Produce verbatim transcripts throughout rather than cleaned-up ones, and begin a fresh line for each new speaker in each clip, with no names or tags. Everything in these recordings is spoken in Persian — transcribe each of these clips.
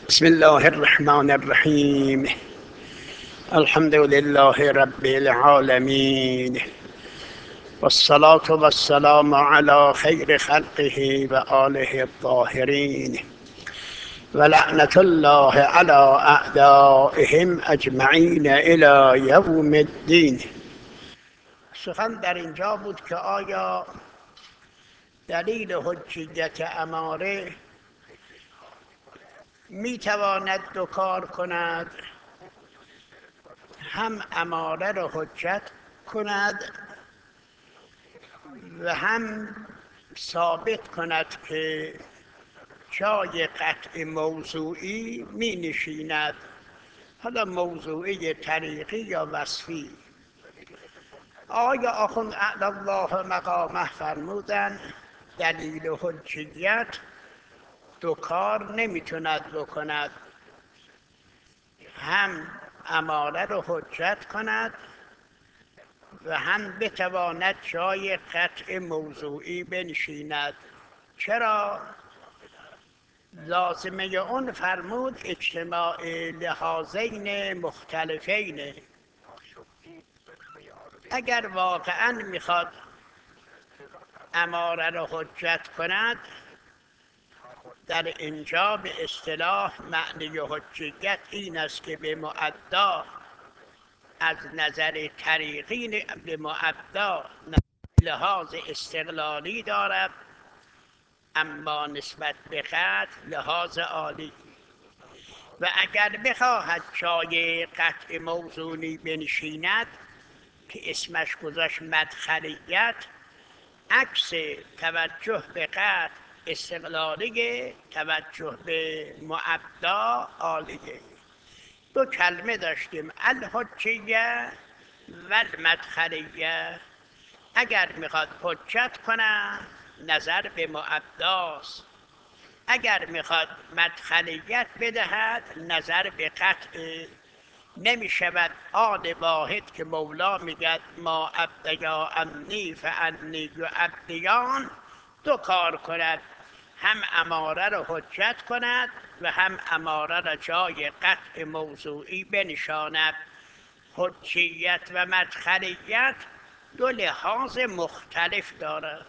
بسم الله الرحمن الرحیم. الحمد لله رب العالمین والصلاة والسلام على خیر خلقه و آله الطاهرین و لعنة الله على اعدائهم اجمعین الی یوم الدین. سخن در اینجا بود که آیا دلیل حجیت اماره می تواند دو کار کند، هم اماره را حجت کند و هم ثابت کند که جای قطع موضوعی می نشیند، حالا موضوعی طریقی یا وصفی. آیا آخوند اعلی الله مقامه فرمودن دلیل حجیت دو کار نمیتوند بکند، هم اماره رو حجت کند و هم بتواند جای قطع موضوعی بنشیند. چرا؟ لازمه اون فرمود اجتماع لحاظین مختلفین. اگر واقعا میخواد اماره رو حجت کند، در اینجا به اصطلاح معنی حجیت این است که به مؤدا از نظر طریقی به مؤدا لحاظ استقلالی دارد، اما نسبت به قطع لحاظ عالی. و اگر بخواهد جای قطع موضوعی بنشیند که اسمش گذاشت مدخلیت، عکس توجه به قطع استقلالیه، توجه به مؤدا عالیه. دو کلمه داشتیم، الحجیه و المدخلیه. اگر میخواد حجت کنه نظر به مؤداست، اگر میخواد مدخلیت بدهد نظر به قطع. نمی شود آن واحد که مولا میگد ما ابدیا امنی فانی یعبدیان دو کار کند، هم اماره را حجت کند و هم اماره را جای قطع موضوعی بنشاند. حجیت و مدخلیت دو لحاظ مختلف دارد.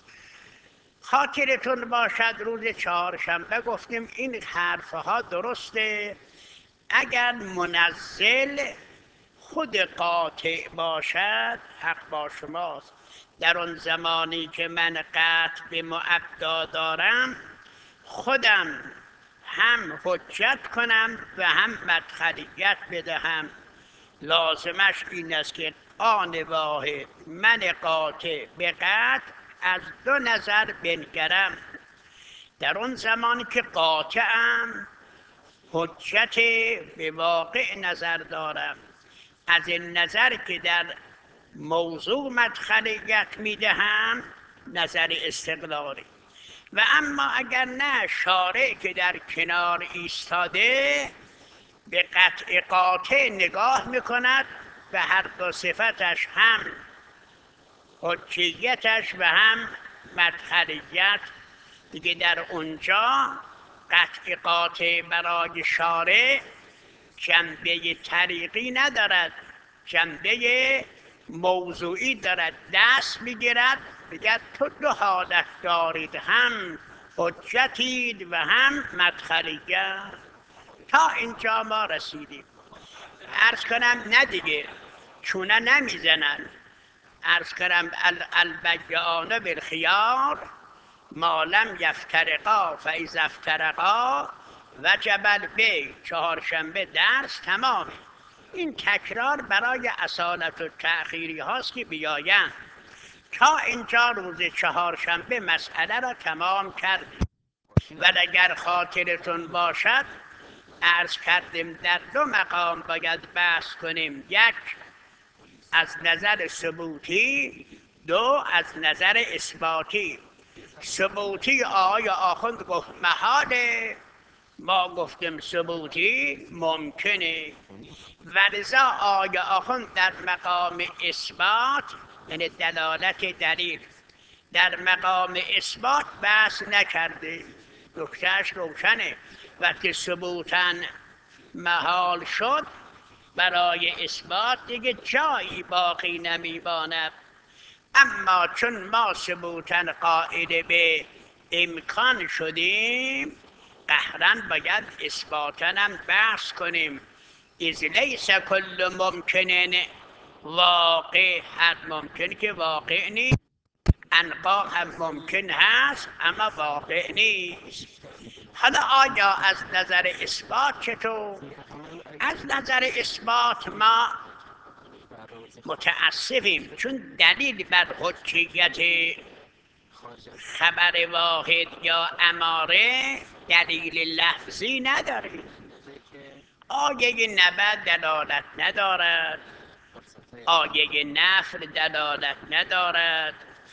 خاطرتون باشد روز چهارشنبه گفتیم این حرفها درسته اگر منزل خود قاطع باشد. حق با شماست، در آن زمانی که من قطع به مؤدا دارم خودم هم حجت کنم و هم مدخلیت بدهم. لازمش این است که آن واحد من قاطع به قطع از دو نظر بنگرم. در آن زمانی که قاطعم حجت به واقع نظر دارم، از این نظر که در موضوع مدخلیت میدهم نظر استقلالی. و اما اگر نه، شارع که در کنار ایستاده به قطع قاطع نگاه میکند و هر دو صفتش هم حجیتش و هم مدخلیت دیگه در اونجا قطع قاطع برای شارع جنبه طریقی ندارد، جنبه موضوعی دارد. دست میگیرد بگد تو دو حالت دارید، هم حجتید و هم مدخلیت. تا اینجا ما رسیدیم. عرض کنم نه دیگه چونه نمیزنن. عرض کنم البیعان بالخیار ما لم یفترقا فاذا افترقا وجب البیع. چهارشنبه درس تمام. این تکرار برای اصالت و تأخیری هاست که بیاین. تا اینجا روز چهارشنبه مسئله را تمام کردیم. و اگر خاطرتون باشد عرض کردیم در دو مقام باید بحث کنیم، یک از نظر ثبوتی، دو از نظر اثباتی. ثبوتی آیا آخوند گفت محاله، ما گفتیم ثبوتی ممکنه. و لذا آیا آخوند در مقام اثبات یعنی دلالت دلیل، در مقام اثبات بحث نکرده. نکتهش روشنه. وقتی ثبوتن محال شد برای اثبات دیگه جایی باقی نمیماند. اما چون ما ثبوتن قائل به امکان شدیم قهرن باید اثباتن هم بحث کنیم. اذ لیس کل ممکنن واقع، هر ممکن که واقع نیست. انقا هم ممکن هست اما واقع نیست. حالا آیا از نظر اثبات چطور؟ از نظر اثبات ما متاسفیم، چون دلیل بر حجیت خبر واحد یا اماره دلیل لفظی نداریم. آیه نبأ دلالت ندارد، آیه نفی دلالت ندارد،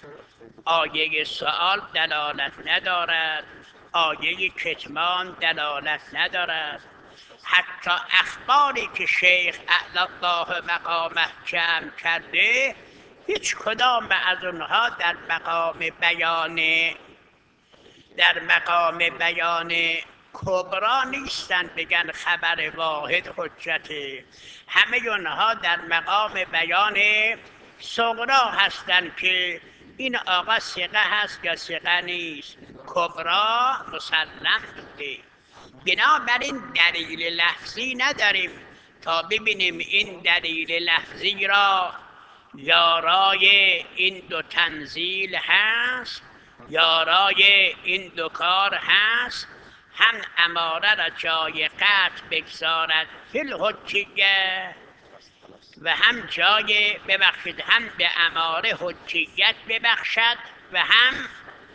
آیه سؤال دلالت ندارد، آیه کتمان دلالت ندارد. حتی اخباری که شیخ اعلی الله مقامه جمع کرده هیچ کدام از اونها در مقام بیان در مقام بیان کبرا نیستن بگن خبر واحد حجته. همه اونها در مقام بیان صغرا هستن که این آقا ثقه هست یا ثقه نیست. کبرا مسلم بوده. بنابراین دلیل لفظی نداریم تا ببینیم این دلیل لفظی را یارای این دو تنزیل هست، یارای این دو کار هست. هم اماره را جای قطع بگذارد فی الحجیه و هم جای ببخشید هم به اماره حجیت ببخشد و هم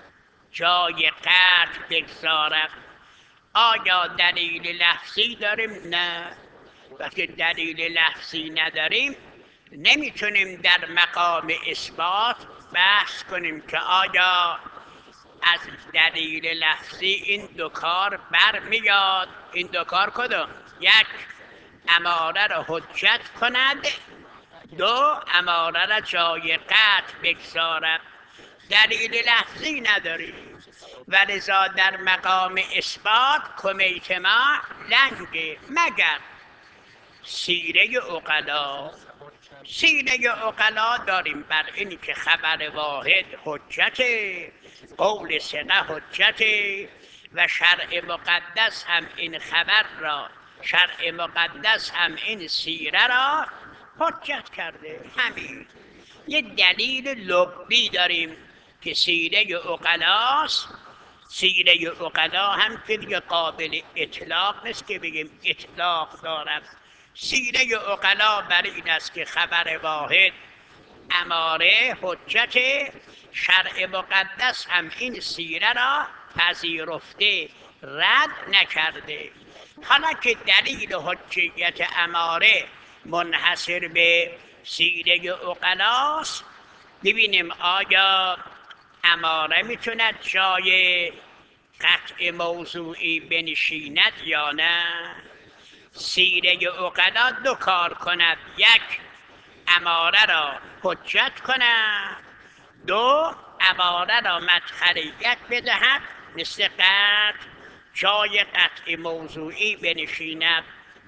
جای قطع بگذارد. آیا دلیل لفظی داریم؟ نه. وقتی دلیل لفظی نداریم نمیتونیم در مقام اثبات بحث کنیم که آیا از دلیل لفظی این دو کار برمیاد. این دو کار کدوم؟ یک، اماره را حجت کند، دو، اماره را جای قطع بگذارد. دلیل لفظی نداریم و لذا در مقام اثبات کمیت ما لنگه مگر سیره عقلا. سیره عقلا داریم بر اینی که خبر واحد حجت، قول ثقه حجت و شرع مقدس هم این خبر را، شرع مقدس هم این سیره را حجت کرده. همین یه دلیل لبی داریم که سیره عقلاست. سیره عقلا هم که دیگه قابل اطلاق نیست که بگیم اطلاق دارد. سیره عقلا بر این است که خبر واحد اماره حجت، شرع مقدس هم این سیره را پذیرفته رد نکرده. حالا که دلیل حجیت اماره منحصر به سیره عقلاست ببینیم آیا اماره میتوند جای قطع موضوعی بنشیند یا نه. سیره عقلا دو کار کند، یک، اماره را حجت کند، دو، اماره را مدخلیت بدهد مثل قطع جای قطع موضوعی بنشیند.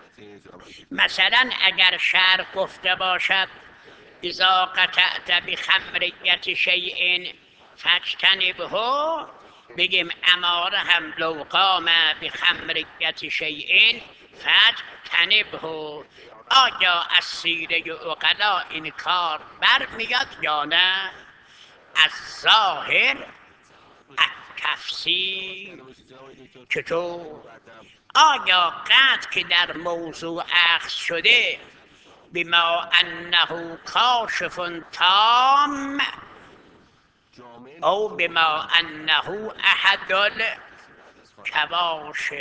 مثلا اگر شرع گفته باشد اذا قطعت بخمریت شیء فاجتنبه، بگیم اماره هم لو قام بخمریت شیء فاجتنبه. آیا از سیره عقلا این کار برمیاد یا نه؟ از ظاهر التفسیر چطور؟ آیا قطع که در موضوع اخذ شده بما انه کاشف تام او بما انه احد الکواشف،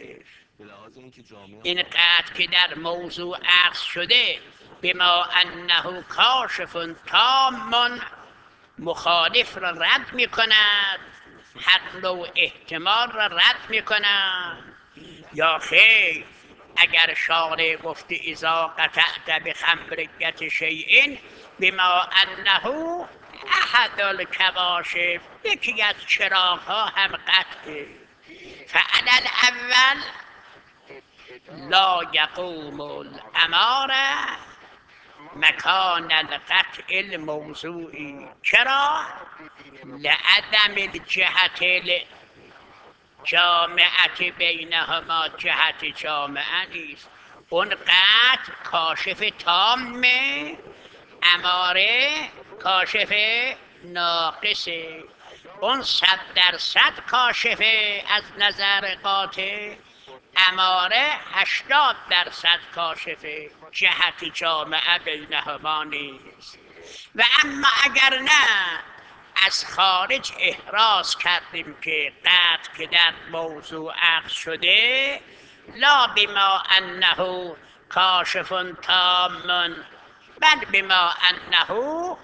این قطع که در موضوع اخذ شده بما انه کاشف تام مخالف را رد می کند، هر نوع احتمال را رد می کند. یا خیر اگر شارع گفته اذا قطعت بخمریت شیء بما انه احد الکواشف، یکی از چراغ ها هم قطعه، فعل الاول لا یقوم الاماره مکان القطع الموضوعی. چرا؟ لعدم الجهت جامعت بینهما، جهت جامعه نیست. اون قطع کاشف تامه، اماره کاشف ناقصه. اون صد درصد کاشفه از نظر قاطع، اماره هشتاد درصد کاشفه، جهت جامعه بینهما نیست. و اما اگر نه از خارج احراز کردیم که قطع که در موضوع عقد شده، لا بما انه کاشف تام بل بما انه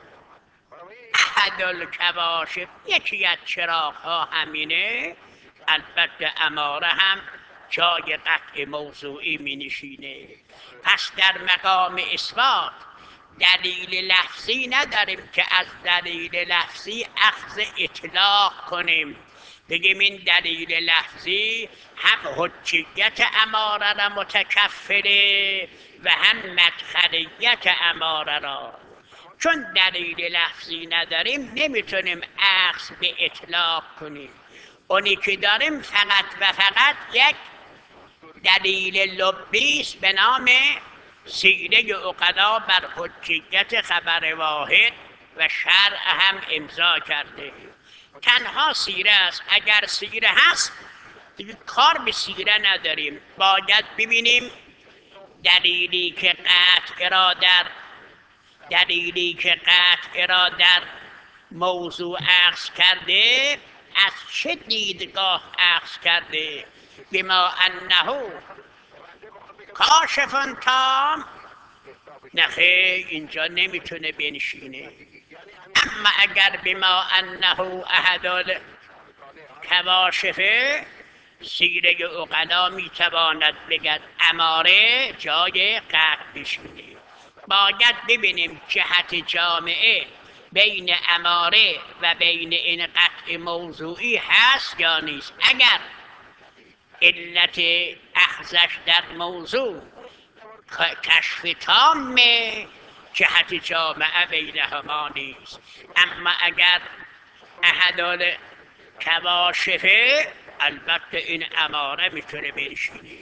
احد الکواشف، یکی از چراغ ها همینه. البته اماره هم جای قطع موضوعی می نشینه. پس در مقام اثبات دلیل لفظی نداریم که از دلیل لفظی اخذ اطلاق کنیم، بگیم این دلیل لفظی هم حجیت اماره را متکفله و هم مدخلیت اماره را. چون دلیل لفظی نداریم نمیتونیم اخذ به اطلاق کنیم. اونی که داریم فقط و فقط یک دلیل لبی است به نام سیره عقلا بر حجیت خبر واحد و شرع هم امضا کرده. تنها سیره است. اگر سیره هست دیگه کار به سیره نداریم، باید ببینیم دلیلی که قطع را در دلیلی که قطع را در موضوع اخذ کرده از چه دیدگاه اخذ کرده. بما انه کاشف تام، نخیر اینجا نمیتونه بنشینه. اما اگر بما انه احد الکواشفه، سیره عقلا میتواند بگد اماره جای قطع بشینه. باید ببینیم جهت جامعه بین اماره و بین این قطع موضوعی هست یا نیست. اگر علت اخذش در موضوع کشف تامه، جهت جامعه بینهما نیست. اما اگر احد الکواشفه، البته این اماره میتونه بنشینه.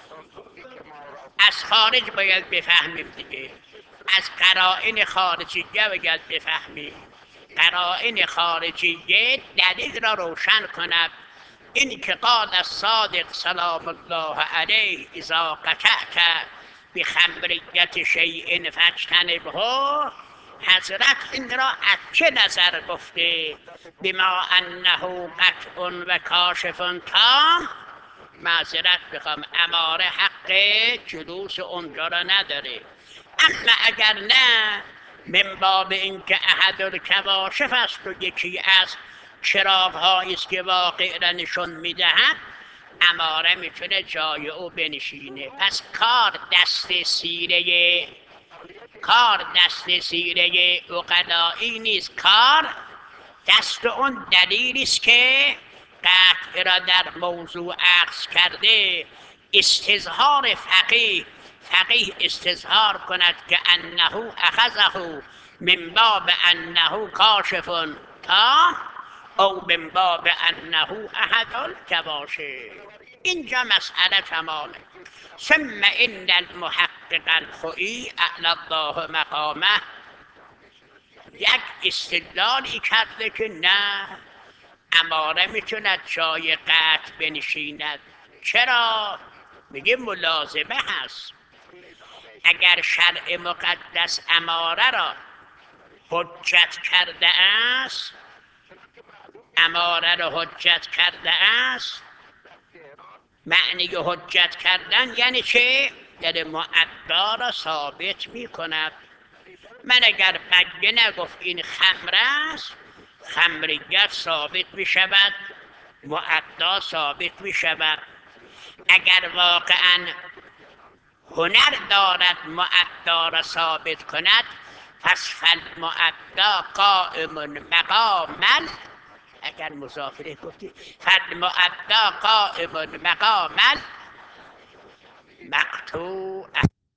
از خارج باید بفهمیم دیگه، از قرائن خارجیه باید بفهمیم. قرائن خارجیه دلیل را روشن کند. این که قال الصادق سلام الله علیه اذا قطعت بخمریت شیء فاجتنبه، حضرت این را از چه نظر گفته؟ بما انه قطع و کاشف تام. معذرت بخوام، اماره حق جلوس اونجا را نداره. اما اگر نه، من باب اینکه احد الکواشف است و یکی از چراغ هایی است که واقع را نشون میدهد، اماره میتونه جای او بنشینه. پس کار دست سیره کار دست سیره عقلایی نیست، کار دست اون دلیلی است که قطع را در موضوع اخذ کرده. استظهار فقیه فقیه استظهار کند که انه اخذه من باب انه کاشف تام او من باب انه احد الکواشف. اینجا مسئله تمامه. ثم ان المحقق الخوئی اعلی الله مقامه یک استدلالی کرده که نه، اماره میتوند جای قطع بنشیند. چرا؟ میگه ملازمه هست. اگر شرع مقدس اماره را حجت کرده است، اماره را حجت کرده است، معنی حجت کردن یعنی چه؟ یعنی معدا را ثابت میکند. من اگر بگه نگفت این خمر است، خمریت ثابت میشود، معدا ثابت میشود. اگر واقعا هنر دارد معدا را ثابت کند، پس فالمعدا قائم مقام اگر مضافره گفتی فالمؤدا قائم مقام المقطوع.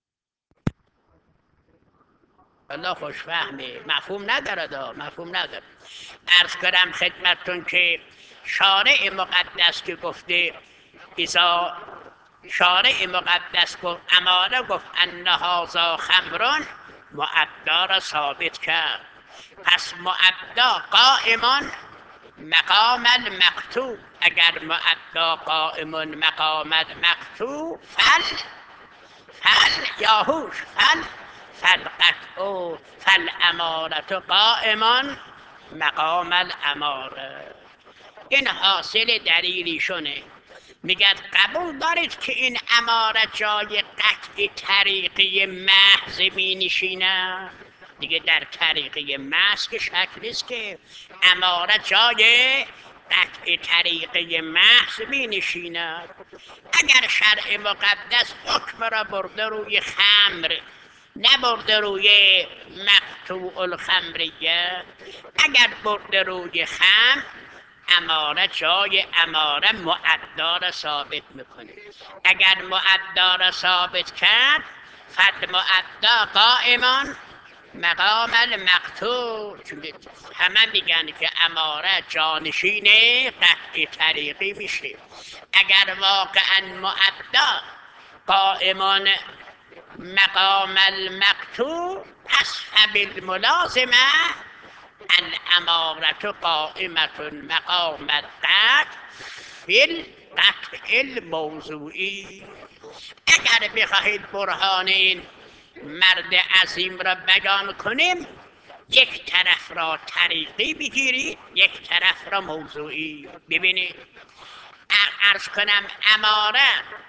الله خوشفهمه، مفهوم نداره دا مفهوم نداره. عرض کنم خدمتتون که شارع مقدس که گفته ایزا شارع مقدس گفت اماره گفت ان هذا خمرون، مؤدا را ثابت کرد. پس مؤدا قائمان مقام المقطوع. اگر مؤدا قائم مقام المقطوع فل فل یاهوش فل فالقطع فالامارت قائمان مقام الاماره. این حاصل دلیلیشونه. میگه قبول دارید که این اماره جای قطع طریقی محض می نشینه؟ دیگه در طریقی محض که شک نیست که اماره جای قطع طریقی محض می نشیند. اگر شرع مقدس حکم را برده روی خمر، نبرده روی مقطوع الخمریه، اگر برده روی خمر، اماره جای اماره مؤدا را ثابت میکنه. اگر مؤدا را ثابت کرد فالمؤدا قائمان مقام المقطوع. چون همه میگن که اماره جانشین قطع طریقی میشه. اگر واقعا مؤدا قائمان مقام المقطوع پس فبالملازمه الامارت قائمت مقام القطع فی القطع الموضوعی. اگر بخواهید برهان این مرد عظیم را بیان کنیم، یک طرف را طریقی بگیرید، یک طرف را موضوعی. ببینید عرض کنم اماره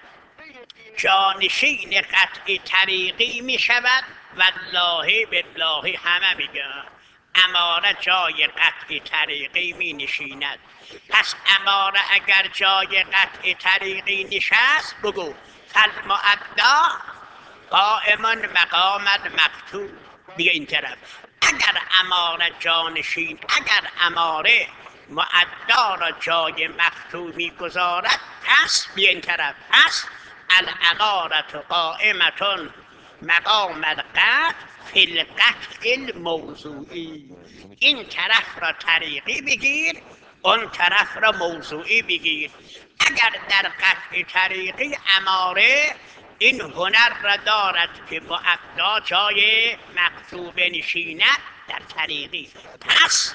جانشین قطع طریقی می شود. والله بالله همه میگن اماره جای قطع طریقی می نشیند. پس اماره اگر جای قطع طریقی نشست بگو فالمؤدا قائم مقام المقطوع. بیا این طرف. اگر اماره جانشین، اگر اماره مؤدا را جای مقطوع می گذارد، پس بیا این طرف، پس الامارت قائمتون مقام القطع فی القطع الموضوعی. این طرف را طریقی بگیر، اون طرف را موضوعی بگیر. اگر در قطع طریقی اماره این هنر را دارد که مؤدا جای مقطوع بنشیند در طریقی، پس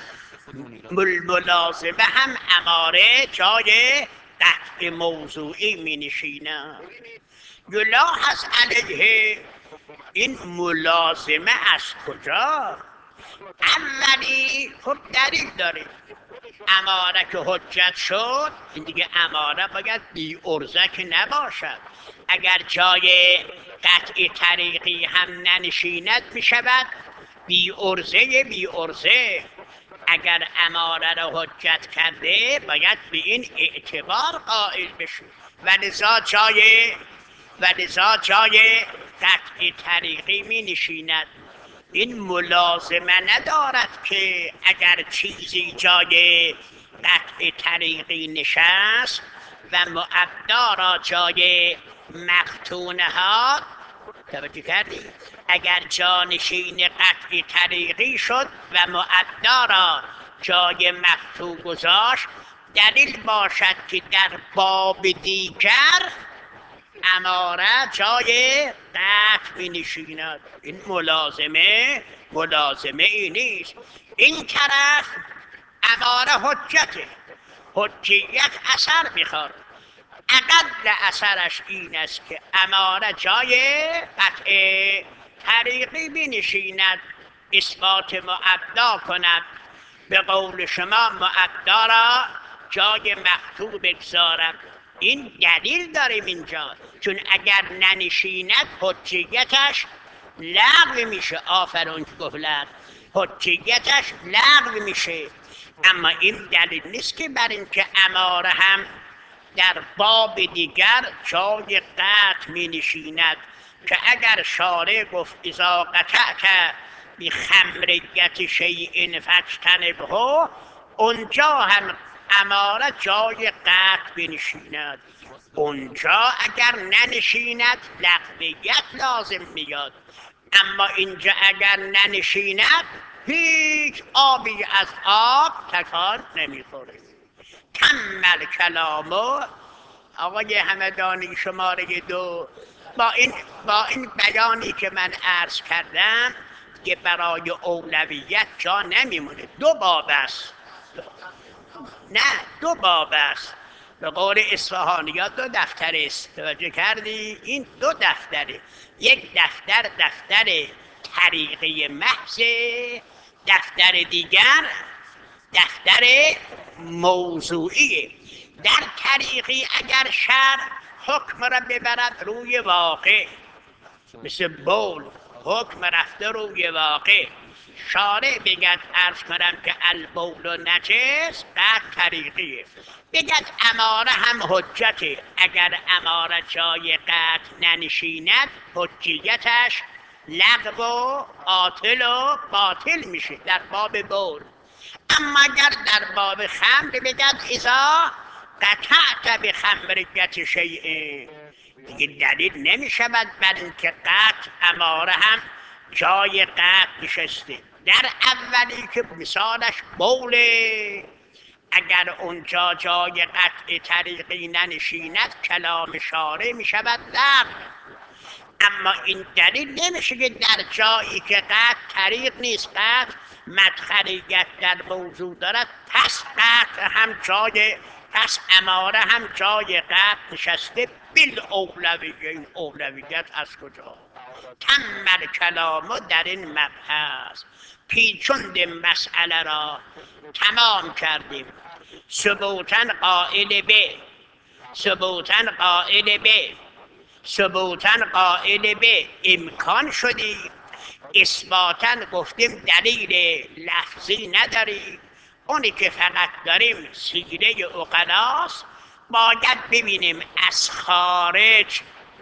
ملازمه هم اماره جای قطع موضوعی می نشیند. یلاحظ علیه این ملازمه از کجا؟ اولی خب دلیل داره. اماره که حجت شد، این دیگه اماره باید بی ارزه که نباشد. اگر جای قطع طریقی هم ننشیند می شود بی ارزه بی ارزه. اگر اماره را حجت کرده باید به این اعتبار قائل بشه. ولذا جای ولذا جای قطع طریقی می نشیند. این ملازمه ندارد که اگر چیزی جای قطع طریقی نشست و مؤدا را جای مقطوع نهاد. توجه کردی؟ اگر جانشین قطع طریقی شد و مؤدا را جای مقطوع گذاشت، دلیل باشد که در باب دیگر اماره جای قطع می نشیند. این ملازمه ملازمه ای نیست. این طرف اماره حجته، حجیت اثر میخواد. اقل اثرش این است که اماره جای قطع طریقی بنشیند، اثبات مؤدا کند. به قول شما مؤدا را جای مقطوع بگذارد. این دلیل داریم اینجا، چون اگر ننشیند حجیتش لغو میشه. آفرین که گفت لغو، حجیتش لغو میشه. اما این دلیل نیست که بر این که اماره هم در باب دیگر جای قطع می نشیند، که اگر شارع گفت اذا قطعت بخمریت شیء فاجتنبه، اونجا هم اماره جای قطع بنشیند. اونجا اگر ننشیند لغویت لازم میاد، اما اینجا اگر ننشیند هیچ آبی از آب تکان نمیخوره. کمل کلامو آقای همدانی شماره دو، با این با این بیانی که من عرض کردم که برای اولویت جا نمیمونه. دو باب است، نه دو باب است. به قول اصفهانی‌ها دو دفتر است. توجه کردی؟ این دو دفتره. یک دفتر دفتر طریقه محض، دفتر دیگر دفتر موضوعی. در طریقی اگر شرع حکم را ببرد روی واقع، مثل بول حکم رفته روی واقع، شارع بگد عرض کنم که البول و نجس قد طریقیه، بگد اماره هم حجته، اگر اماره جای قد ننشیند حجیتش لغو و عاطل و باطل میشه در باب بول. اما اگر در باب خمر بگد اذا قطعت به خمرگت شیء، دیگه دلیل نمی شود بر اینکه قطع اماره هم جای قطع نشسته. در اولی که مثالش بوله، اگر اونجا جای قطع طریقی ننشیند کلام شارع می شود لغو. اما این دلیل نمیشه که در جایی که قطع طریق نیست، قطع مدخلیت در موضوع دارد، پس قطع هم جای، پس اماره هم جای قطع نشسته. بل اولویه، این اولویت از کجا؟ تمر کلامو در این مبحث پیچوند مسئله را تمام کردیم. ثبوتن قائل به، ثبوتن قائل به، ثبوتن قائل به امکان شدی، اثباتن گفتیم دلیل لفظی نداری، اونی که فقط داریم سیره عقلاست. باید ببینیم از خارج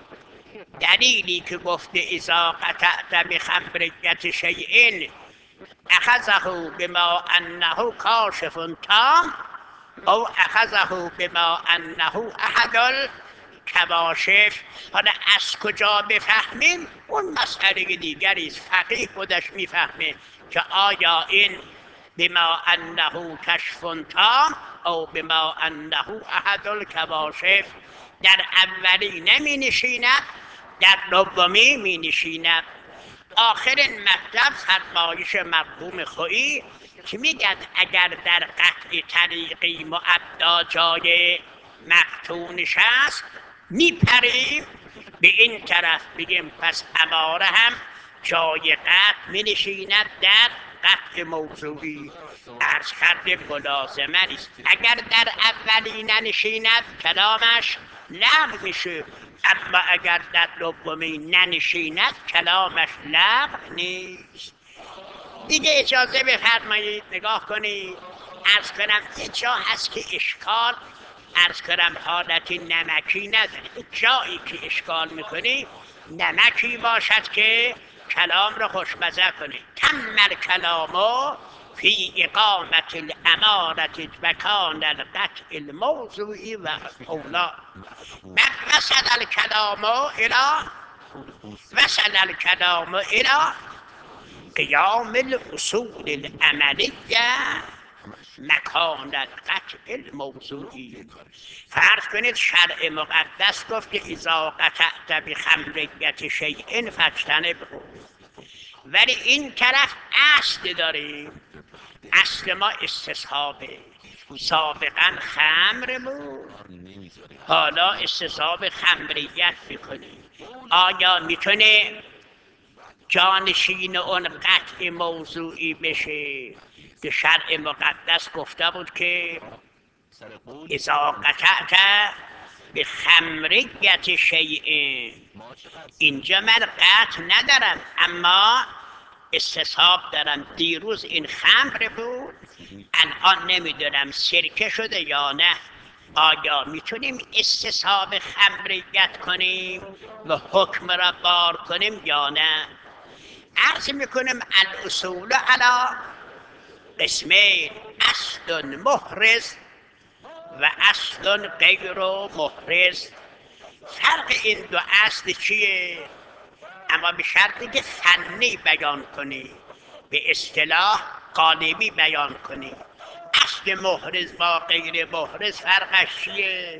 دلیلی که گفته اذا قطعت بخمرگت شیء اخذه بما انه کاشف تام او اخذه بما انه احد الکواشف. حالا از کجا بفهمیم اون مسئله دیگری است. فقیه خودش میفهمه که آیا این بما انه کشف تام او بما انه احد الکواشف در اولی نمی نشیند، در دومی می نشیند. آخرین مطلب فرمایش مرحوم خویی که میگن اگر در قطع طریقی مؤدا جای مقطوع نشست میپریم به این طرف، بگیم پس اماره هم جای قطع می نشیند در قطع موضوعی. عرض کرده ملازمه نیست. اگر در اولی ننشیند کلامش لغو میشه، اما اگر در دومی ننشیند کلامش لغو نیست. دیگه اجازه بفرمایید نگاه کنید. عرض کنم یه جا هست که اشکال، عرض کنم حالتی نمکی نداره. جایی که اشکال میکنی نمکی باشد که کلام را خوشمزه کنی. تمر کلامو فی اقامت الامارت و کان القطع الموضوعی و اولا. وصل الکلام الى وصل الکلام الى قیام الاصول العملیه مکان القطع الموضوعی. فرض کنید شرع مقدس گفت که اذا قطعت بخمرگت شیء فاجتنبه، ولی این طرف اصل داریم. اصل ما استصحابه. سابقا خمر بود، حالا استصحاب خمریت میکنیم. آیا میتونه جانشین اون قطع موضوعی بشه که شرع مقدس گفته بود که اذا قطعت به خمریت شیء. اینجا من قطع ندارم اما استصحاب دارم. دیروز این خمر بود، الان نمیدونم سرکه شده یا نه. آیا میتونیم استصحاب خمریت کنیم و حکم را بار کنیم یا نه؟ عرض میکنم الاصول علی قسمین اصل محرز و اصل غیر محرز. فرق این دو اصل چیه؟ اما به شرطی که فنی بیان کنی، به اصطلاح قالبی بیان کنی. اصل محرز با غیر محرز فرقش چیه؟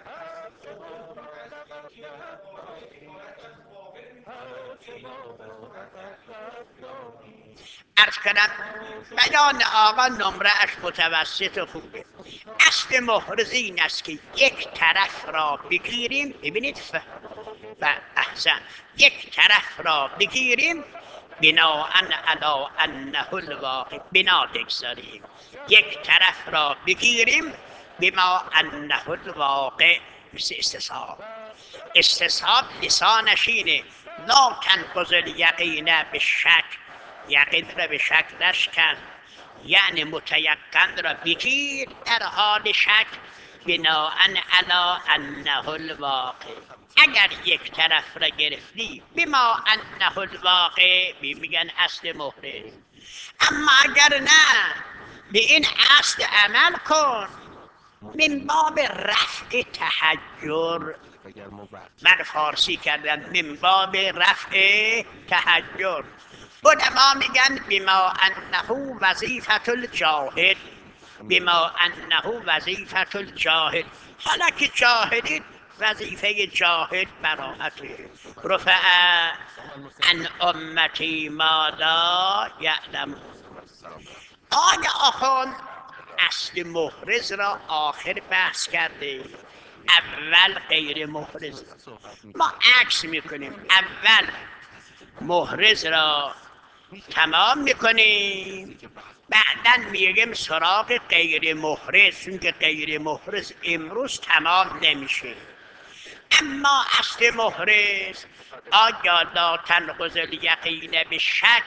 عرض کنم بیان آقا نمره اش متوسط و خوبه. اصل محرز این است که یک طرف را بگیریم، ببینید ف... و احسن یک طرف را بگیریم بناء علی انه الواقع، بنا بگذاریم یک طرف را بگیریم بما انه الواقع، مثل استصحاب. استصحاب لسانش اینه لا تنقض الیقین به شک، یقین را به شک نشکن، یعنی متیقن را بگیر در حال شک بناء علی انه الواقع. اگر یک طرف را گرفتی بما انه الواقع میگن اصل محرز. اما اگر نه به این اصل عمل کن من باب رفع تحجر، من فارسی کردم من باب رفع تحجر. علما میگن بما انه وظیفت الجاهد، بما انه وظیفت الجاهد. حالا که جاهدید وظیفه جاهد براحته. رفع عن امتی ما لا یعلم. آیا آخوند اصل محرز را آخر بحث کرده، اول غیر محرز. ما عکس میکنیم، اول محرز را تمام میکنیم بعداً میگیم سراغ غیر محرز، چون که غیر محرز امروز تمام نمیشه. اما اصل محرز آیا لا تنقض الیقین به شک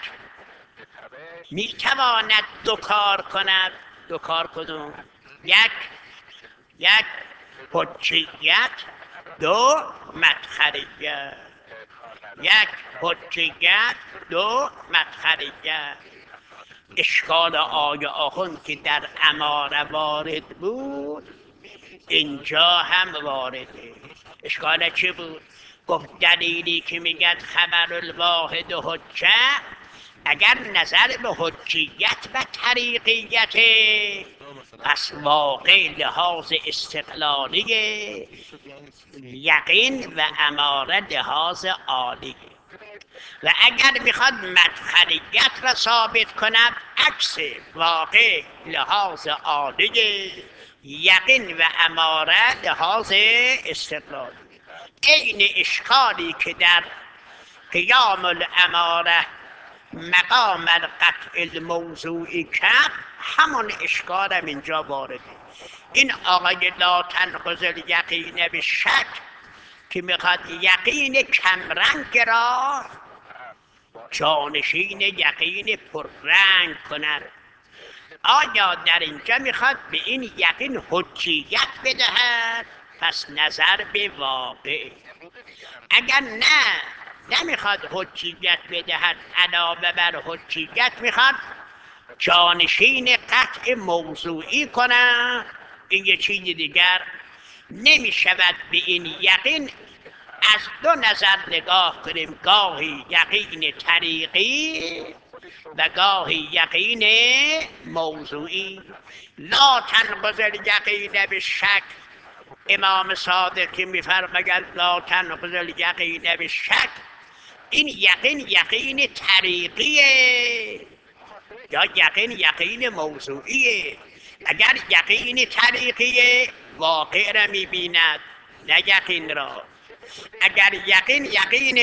میتواند دو کار کند. دو کار کدوم؟ یک یک حجیت، دو مدخلیت. یک حجیت، دو مدخلیت. اشکال آیه آخوند که در اماره وارد بود اینجا هم وارده. اشکال چی بود؟ گفت دلیلی که میگد خبر الواحد حجه، اگر نظر به حجیت و طریقیت پس واقع لحاظ استقلالی، یقین و اماره لحاظ عالی. و اگر میخواد مدخلیت را ثابت کند عکس واقع لحاظ عالی، یقین و اماره لحاظ استقلالی. این اشکالی که در قیام الاماره مقام القطع الموضوعی کرد همون اشکال هم اینجا وارده. این آقای لا تنقض الیقین به شک که میخواد یقین کمرنگ را جانشین یقین پررنگ کند، آیا در اینجا میخواد به این یقین حجیت بدهد؟ پس نظر به واقع. اگر نه نمیخواد حجیت بدهد، علاوه بر حجیت میخواد جانشین قطع موضوعی کنه، این یه چیز دیگر نمیشود. به این یقین از دو نظر نگاه کنیم، گاهی یقین طریقی و گاهی یقین موضوعی. لا تنقض الیقین به شک، امام صادق که میفرماید لا تنقض الیقین به شک، این یقین یقین طریقیه یا یقین یقین موضوعیه. اگر یقین طریقیه واقع را میبیند نه یقین را. اگر یقین یقین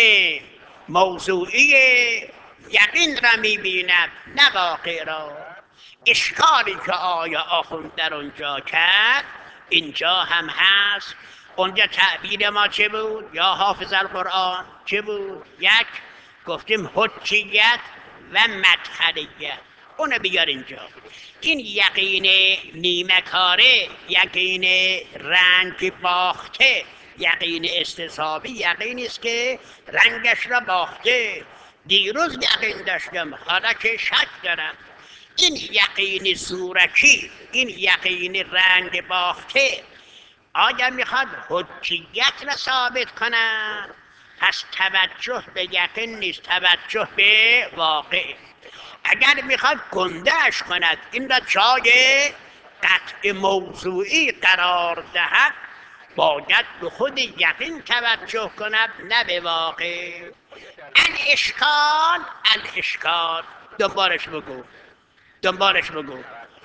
موضوعیه یقین را میبیند نه واقع را. اشکالی که آیا آخوند در اونجا کرد اینجا هم هست. اونجا تعبیر ما چه بود؟ یا حافظ القرآن چه بود؟ یک گفتیم حجیت و مدخلیت، اونو بیار اینجا. این یقین نیمه کاره، یقین رنگ باخته، یقین استصحابی یقینی است که رنگش را باخته. دیروز یقین داشتم حالا که شک دارم. این یقین صورتی، این یقین رنگ باخته آیا میخواد حجیت را ثابت کند؟ پس توجه به یقین نیست، توجه به واقع. اگر میخواد گندهش کند، این را جای قطع موضوعی قرار دهد، باید به خود یقین توجه کند، نه به واقع. الاشکال الاشکال دنبالش بگو دنبالش بگو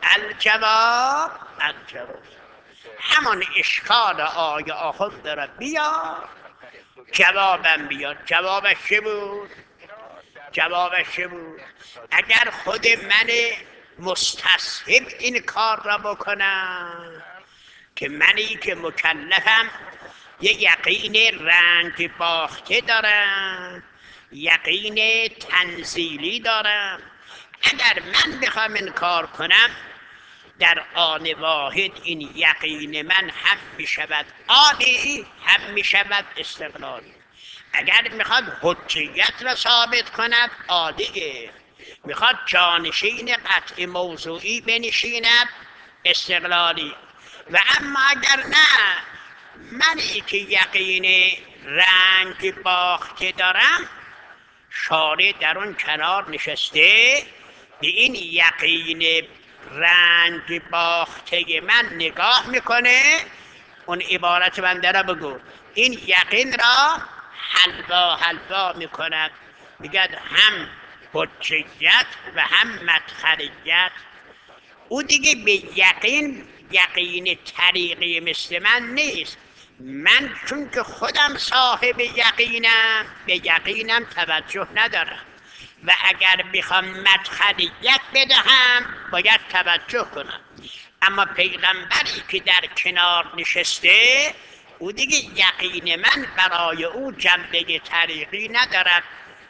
الجواب الجواب همان اشکال آیه آخر داره بیار، جوابم بیار. جوابش چه بود؟ جوابش چه بود؟ اگر خود من مستصحب این کار را بکنم، که منی که مکلفم یه یقین رنگ باخته دارم، یقین تنزیلی دارم، اگر من بخوام این کار کنم، در آن واحد این یقین من هم می شود عالی، هم می شود استقلالی. اگر میخواد حجیت را ثابت کند، عالیه. میخواد جانشین قطع موضوعی بنشیند، استقلالی. و اما اگر نه، منی که یقین رنگ باخته دارم، شارع در اون کنار نشسته به این یقین رنگ باخته من نگاه میکنه، اون عبارت بنده را بگو، این یقین را حلوا حلوا میکند، میگد هم حجیت و هم مدخلیت. او دیگه به یقین یقین طریقی مثل من نیست. من چون که خودم صاحب یقینم، به یقینم توجه ندارم و اگر بخوام مدخلیت بدهم باید توجه کنم. اما پیغمبری که در کنار نشسته، او دیگه یقین من برای او جنبه طریقی ندارد،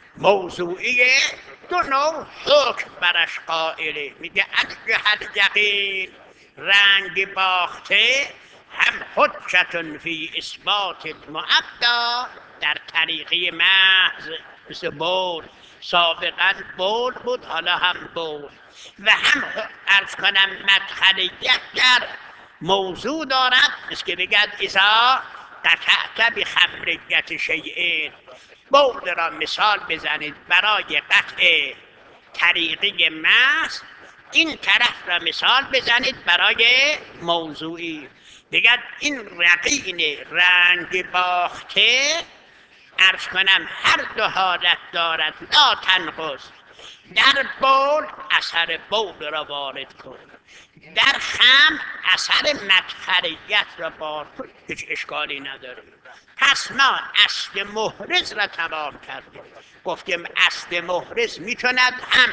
موضوعی، دو نوع حکم برش قائله. میگه اجهل یقین رنگ باخته، هم حجت فی اثبات المعبدا، در طریقی محض، مثل بول، سابقا بول بود حالا هم بول. و هم عرض کنم مدخلیت در موضوع دارد، مثل که بگد اذا قطعت بخمریت شیئین، بول را مثال بزنید برای قطع طریقی محض، این طرف را مثال بزنید برای موضوعی. دیگر این رقین رنگ باخته، عرض کنم هر دو حالت دارد، لا تنقص. در بول اثر بول را وارد کن، در خم اثر مدخلیت را وارد کن، هیچ اشکالی نداره. پس ما اصل محرز را تمام کردیم. گفتیم اصل محرز میتوند هم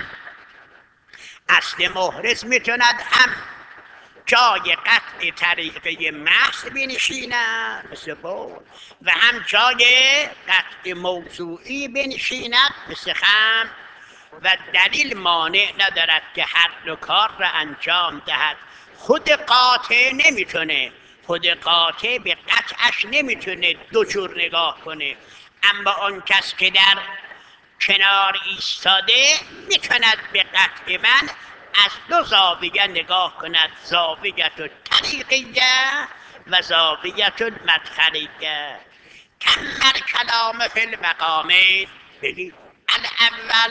اصل محرز میتوند هم جای قطع طریقه محض بنشیند مثل بول، و هم جای قطع موضوعی بنشیند مثل خم، و دلیل مانع ندارد که هر دو کار را انجام دهد. خود قاطع نمیتونه، خود قاطع به قطعش نمیتونه دو جور نگاه کنه، اما آن کس که در کنار ایستاده میتوند به قطع من از دو زاویه نگاه کند، زاویه طریقیه و زاویه مدخلیه. کمر کلام فی المقامین، بگید الاول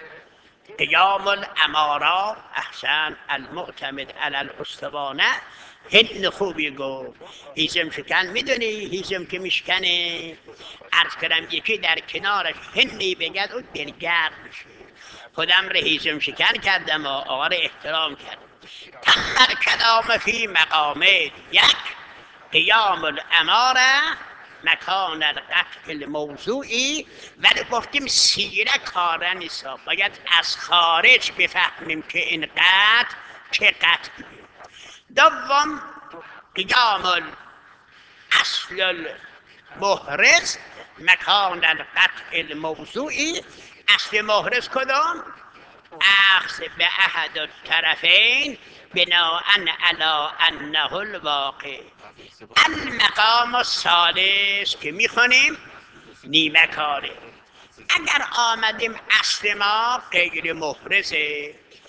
قیام الامارات احسن المعتمد علی الاسطوانه. هند خوبی گفت. هیزم شکن میدونی هیزم که میشکنه، عرض کردم یکی در کنارش هندی بگد او دلگرد میشه. خودم را هیزم شکن کردم و آقا را احترام کردم. تمر کلام فی مقامه، یک قیام الاماره مکان القطع الموضوعی. ولی گفتیم سیره کاره نیست، باید از خارج بفهمیم که این قطع چه قطعی. دوم قیام اصل المحرز مکان القطع الموضوعی. اصل محرز کدام؟ اخذ به احد الطرفین بناء علی انه الواقع. المقام الثالث که میخونیم نیمه کاره. اگر آمدیم اصل ما غیر محرزه،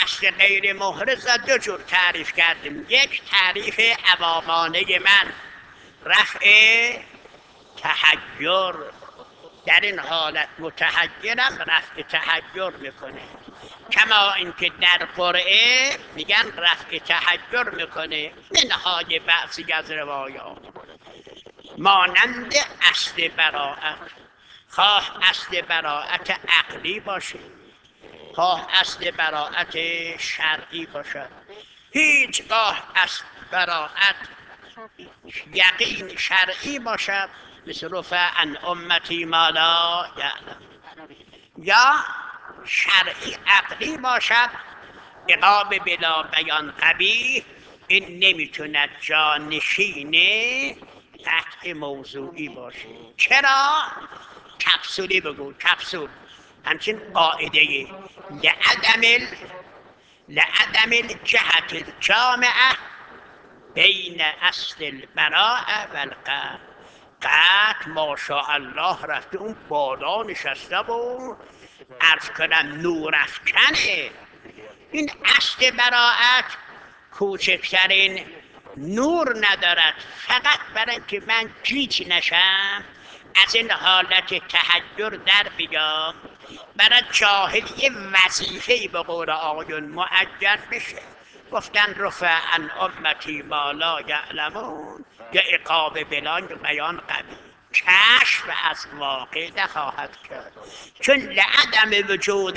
اصل غیر محرز را دو جور تعریف کردیم. یک تعریف عوامانه من، رفع تحیر، در این حالت متحیرم رفع تحیر میکنه، کما اینکه در قرعه میگن رفع تحیر میکنه. منهای بعضی از روایات مانند اصل براءت، خواه اصل براءت عقلی باشه خواه اصل براءت شرعی باشد، هیچگاه اصل براءت یقین شرعی باشد، مثل رفع عن امتی ما لا یعلم، یا شرعی عقلی باشد عقاب بلا بیان قبیح، این نمیتوند جانشین قطع موضوعی باشه. چرا؟ کپسولی بگو، کپسول همچین قاعده لعدم لعدم الجهت الجامعه بین اصل البراء و القطع. قطع ماشاءالله رفته اون بالا نشسته و عرض کنم نور افکنه. این اصل براءت کوچکترین نور ندارد، فقط برای که من گیج نشم از این حالت تحیر در بیام، برای جاهل یه وظیفه‌ای به قول آقایون معجل بشه، گفتن رفع عن امتی ما لا یعلمون یا عقاب بلا بیان قبیح، کشف از واقع نخواهد کرد، چون لعدم وجود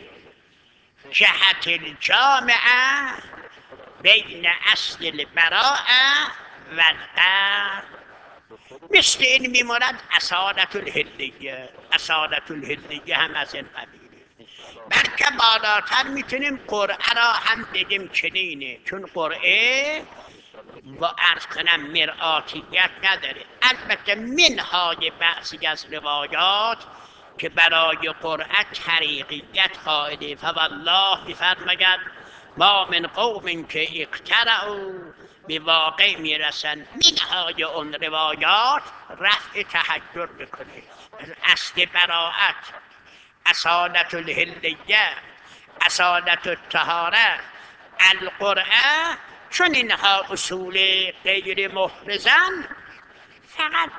جهت الجامعه بین اصل البراء و القطع. مثل این میماند اصالت الهلیه، اصالت الهلیه هم از این قبیله. بلکه بالاتر میتونیم قرعه را هم بگیم چنینه، چون قرعه و عرض کنم مرآتیت نداره. البته منهای بعضی از روایات که برای قرعه طریقیت قائله، فوالله میفرماید ما من قوم که اقترعوا به واقع میرسن، منهای اون روایات رفع تحیر بکنه. اصل براءت، اصالت الهلیه، اصالت الطهاره، القرعه، چون اینها اصول غیر محرزن، فقط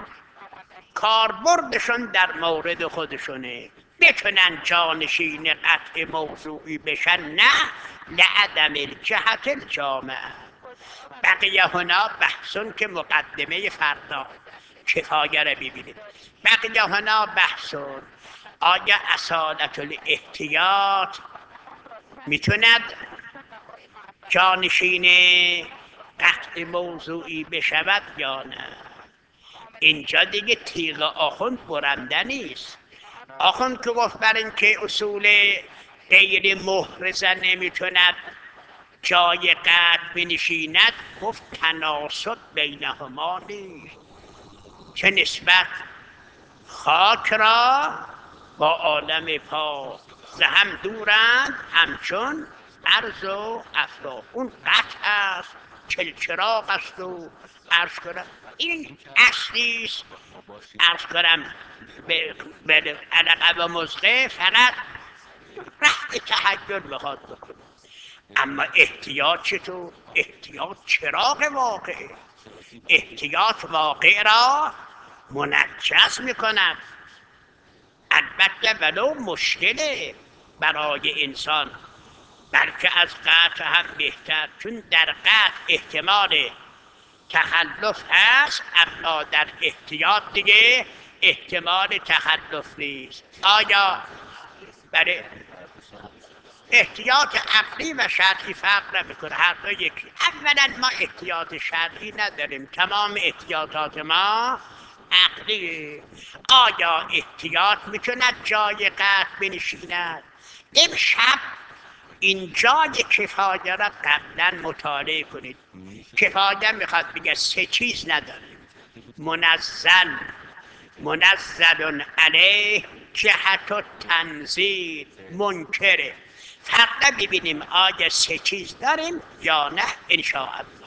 کاربردشون در مورد خودشونه، بتونن جانشین قطع موضوعی بشن، نه لعدم الجهت الجامعه. بقیه هنا بحثون که مقدمه فردا کفایه را ببینید. بقیه هنا بحثون آیا اصالت الاحتیاط میتوند جانشین قطع موضوعی بشود یا نه. اینجا دیگه تیغ آخوند برنده نیست. آخوند که گفت بر این که اصول غیر محرزه نمیتوند جای قطع بنشیند، گفت تناسب بینهما نیست، چه نسبت خاک را با عالم پاک ز هم دورند همچون ارض و افلاک. اون قطع است، چلچراغ است و عرض کنم این اصلیست، عرض کنم به علقه و مزقه فقط رفع تحیر بخواد بکنه. اما احتیاط چطور؟ احتیاط چراغ واقعه، احتیاط واقع را منجز میکند. البته ولو مشکله برای انسان، بلکه از قطع هم بهتر، چون در قطع احتمال تخلف هست، اما در احتیاط دیگه احتمال تخلف نیست. آیا برای احتیاط عقلی و شرعی فرق نمیکنه؟ هر دو یکی. اولا ما احتیاط شرعی نداریم، تمام احتیاطات ما عقلی. آیا احتیاط میتوند جای قطع بنشیند؟ امشب این جای کفایه را قبلا مطالعه کنید. کفایه میخواد بگه سه چیز نداریم: منزل، منزل علیه، جهت و تنزیل، منکره. فرق ببینیم آیا سه چیز داریم یا نه انشاءالله.